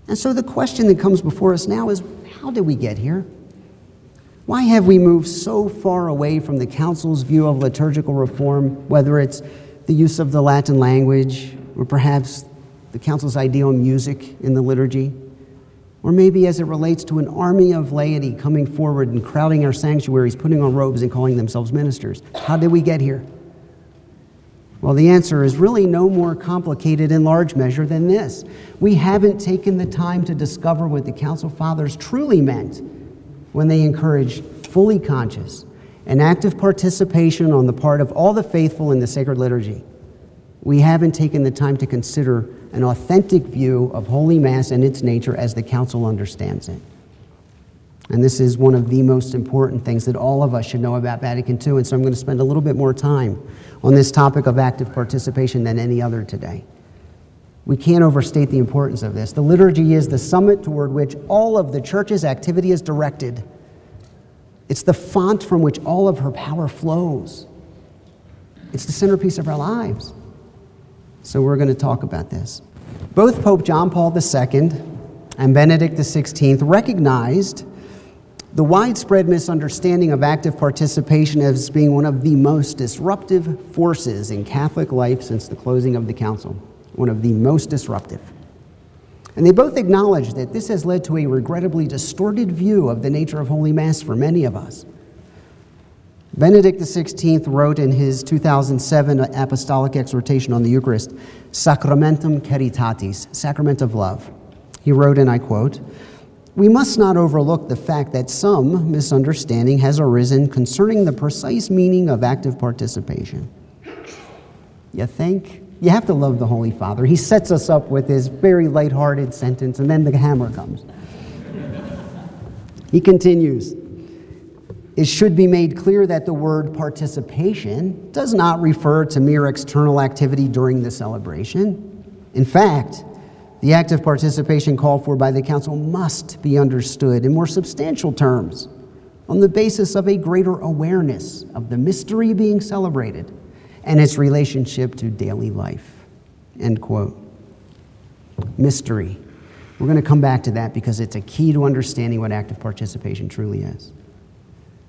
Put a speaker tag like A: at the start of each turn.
A: And so the question that comes before us now is, how did we get here? Why have we moved so far away from the Council's view of liturgical reform, whether it's the use of the Latin language, or perhaps the Council's idea on music in the liturgy, or maybe as it relates to an army of laity coming forward and crowding our sanctuaries, putting on robes and calling themselves ministers? How did we get here? Well, the answer is really no more complicated in large measure than this. We haven't taken the time to discover what the Council Fathers truly meant when they encouraged fully conscious and active participation on the part of all the faithful in the sacred liturgy. We haven't taken the time to consider an authentic view of Holy Mass and its nature as the Council understands it. And this is one of the most important things that all of us should know about Vatican II, and so I'm going to spend a little bit more time on this topic of active participation than any other today. We can't overstate the importance of this. The liturgy is the summit toward which all of the Church's activity is directed. It's the font from which all of her power flows. It's the centerpiece of our lives. So we're going to talk about this. Both Pope John Paul II and Benedict XVI recognized the widespread misunderstanding of active participation as being one of the most disruptive forces in Catholic life since the closing of the Council. One of the most disruptive. And they both acknowledge that this has led to a regrettably distorted view of the nature of Holy Mass for many of us. Benedict XVI wrote in his 2007 Apostolic Exhortation on the Eucharist, Sacramentum Caritatis, Sacrament of Love. He wrote, and I quote, "We must not overlook the fact that some misunderstanding has arisen concerning the precise meaning of active participation." You think? You have to love the Holy Father. He sets us up with his very lighthearted sentence, and then the hammer comes. He continues, "It should be made clear that the word participation does not refer to mere external activity during the celebration. In fact, the active participation called for by the Council must be understood in more substantial terms on the basis of a greater awareness of the mystery being celebrated and its relationship to daily life." End quote. Mystery. We're going to come back to that because it's a key to understanding what active participation truly is.